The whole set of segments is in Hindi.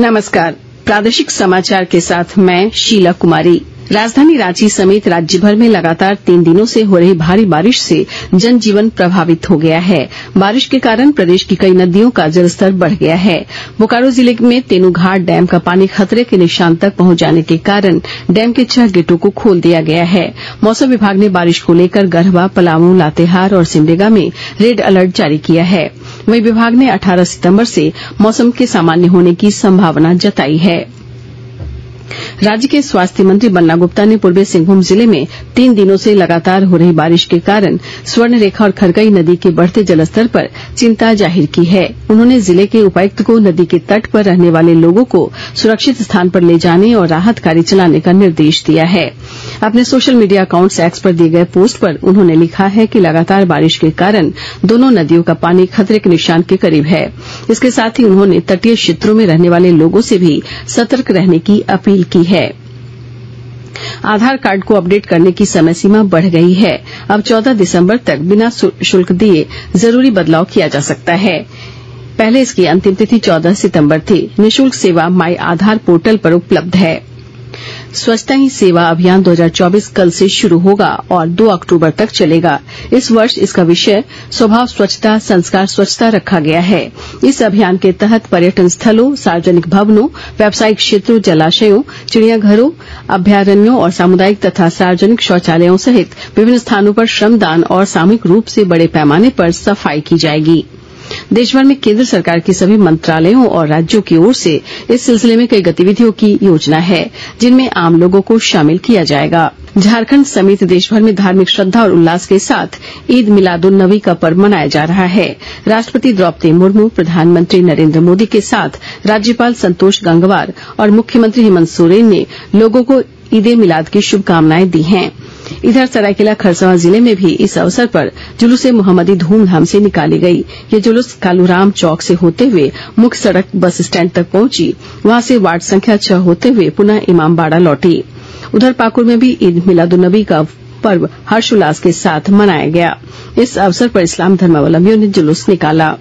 नमस्कार। प्रादेशिक समाचार के साथ मैं शीला कुमारी। राजधानी रांची समेत राज्य भर में लगातार 3 दिनों से हो रही भारी बारिश से जनजीवन प्रभावित हो गया है। बारिश के कारण प्रदेश की कई नदियों का जलस्तर बढ़ गया है। बोकारो जिले में तेनूघाट डैम का पानी खतरे के निशान तक पहुंच जाने के कारण डैम के 6 गेटों को खोल दिया गया है। मौसम विभाग ने बारिश को लेकर गढ़वा, पलामू, लातेहार और सिमडेगा में रेड अलर्ट जारी किया है। वहीं विभाग ने 18 सितंबर से मौसम के सामान्य होने की संभावना जताई है। राज्य के स्वास्थ्य मंत्री बन्ना गुप्ता ने पूर्वी सिंहभूम जिले में 3 दिनों से लगातार हो रही बारिश के कारण स्वर्णरेखा और खरकई नदी के बढ़ते जलस्तर पर चिंता जाहिर की है। उन्होंने जिले के उपायुक्त को नदी के तट पर रहने वाले लोगों को सुरक्षित स्थान पर ले जाने और राहत कार्य चलाने का निर्देश दिया है। अपने सोशल मीडिया अकाउंट एक्स पर दिए गए पोस्ट पर उन्होंने लिखा है कि लगातार बारिश के कारण दोनों नदियों का पानी खतरे के निशान के करीब है। इसके साथ ही उन्होंने तटीय क्षेत्रों में रहने वाले लोगों से भी सतर्क रहने की अपील की है। आधार कार्ड को अपडेट करने की समय सीमा बढ़ गई है। अब 14 दिसंबर तक बिना शुल्क दिए जरूरी बदलाव किया जा सकता है। पहले इसकी अंतिम तिथि 14 सितंबर थी। निःशुल्क सेवा माई आधार पोर्टल पर उपलब्ध है। स्वच्छता ही सेवा अभियान 2024 कल से शुरू होगा और 2 अक्टूबर तक चलेगा। इस वर्ष इसका विषय स्वभाव स्वच्छता, संस्कार स्वच्छता रखा गया है। इस अभियान के तहत पर्यटन स्थलों, सार्वजनिक भवनों, व्यावसायिक क्षेत्रों, जलाशयों, चिड़ियाघरों, अभ्यारण्यों और सामुदायिक तथा सार्वजनिक शौचालयों सहित विभिन्न स्थानों पर श्रमदान और सामूहिक रूप से बड़े पैमाने पर सफाई की जाएगी। देशभर में केंद्र सरकार के सभी मंत्रालयों और राज्यों की ओर से इस सिलसिले में कई गतिविधियों की योजना है, जिनमें आम लोगों को शामिल किया जाएगा। झारखंड समेत देशभर में धार्मिक श्रद्धा और उल्लास के साथ ईद मिलादुन्नबी का पर्व मनाया जा रहा है। राष्ट्रपति द्रौपदी मुर्मू, प्रधानमंत्री नरेंद्र मोदी के साथ राज्यपाल संतोष गंगवार और मुख्यमंत्री हेमंत सोरेन ने लोगों को ईद ए मिलाद की शुभकामनाएं दी हैं। इधर सरायकेला खरसावां जिले में भी इस अवसर पर जुलूस ए मोहम्मदी धूमधाम से निकाली गई। ये जुलूस कालूराम चौक से होते हुए मुख्य सड़क बस स्टैंड तक पहुंची। वहां से वार्ड संख्या 6 होते हुए पुनः इमामबाड़ा लौटी। उधर पाकुड़ में भी ईद मिलादुन्नबी का पर्व हर्षोल्लास के साथ मनाया गया। इस अवसर पर इस्लाम धर्मावलंबियों ने जुलूस निकाला।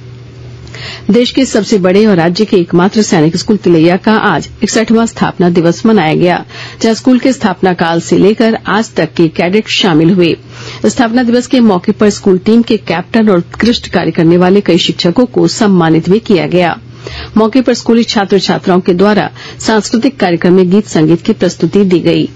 देश के सबसे बड़े और राज्य के एकमात्र सैनिक स्कूल तिलैया का आज 61वां स्थापना दिवस मनाया गया, जहां स्कूल के स्थापना काल से लेकर आज तक के कैडेट शामिल हुए। स्थापना दिवस के मौके पर स्कूल टीम के कैप्टन और उत्कृष्ट कार्य करने वाले कई शिक्षकों को सम्मानित भी किया गया। मौके पर स्कूली छात्र छात्राओं के द्वारा सांस्कृतिक कार्यक्रम में गीत संगीत की प्रस्तुति दी गई।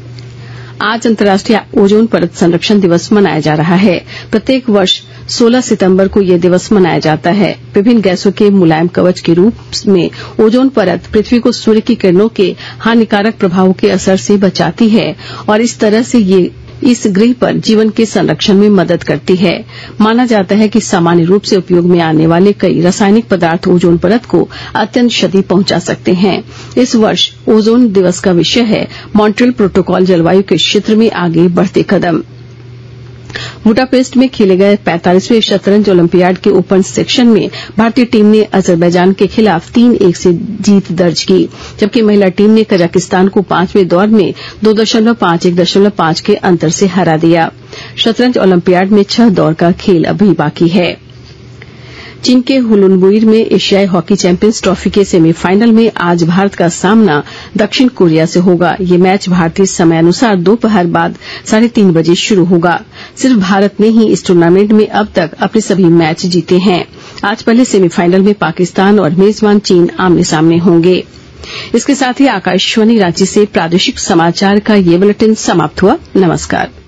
आज अंतर्राष्ट्रीय ओजोन परत संरक्षण दिवस मनाया जा रहा है। प्रत्येक वर्ष 16 सितंबर को यह दिवस मनाया जाता है। विभिन्न गैसों के मुलायम कवच के रूप में ओजोन परत पृथ्वी को सूर्य की किरणों के हानिकारक प्रभावों के असर से बचाती है और इस तरह से ये इस ग्रह पर जीवन के संरक्षण में मदद करती है। माना जाता है कि सामान्य रूप से उपयोग में आने वाले कई रासायनिक पदार्थ ओजोन परत को अत्यंत क्षति पहुंचा सकते हैं। इस वर्ष ओजोन दिवस का विषय है मॉन्ट्रियल प्रोटोकॉल, जलवायु के क्षेत्र में आगे बढ़ते कदम। बुडापेस्ट में खेले गए 45वें शतरंज ओलंपियाड के ओपन सेक्शन में भारतीय टीम ने अजरबैजान के खिलाफ 3-1 से जीत दर्ज की, जबकि महिला टीम ने कजाकिस्तान को 5वें दौर में 2.5-1.5 के अंतर से हरा दिया। शतरंज ओलंपियाड में 6 दौर का खेल अभी बाकी है। चीन के हुलुनबुई में एशियाई हॉकी चैंपियंस ट्रॉफी के सेमीफाइनल में आज भारत का सामना दक्षिण कोरिया से होगा। ये मैच भारतीय समय अनुसार दोपहर बाद 3:30 बजे शुरू होगा। सिर्फ भारत ने ही इस टूर्नामेंट में अब तक अपने सभी मैच जीते हैं। आज पहले सेमीफाइनल में पाकिस्तान और मेजबान चीन आमने सामने होंगे। इसके साथ ही आकाशवाणी रांची से प्रादेशिक समाचार का ये बुलेटिन समाप्त हुआ। नमस्कार।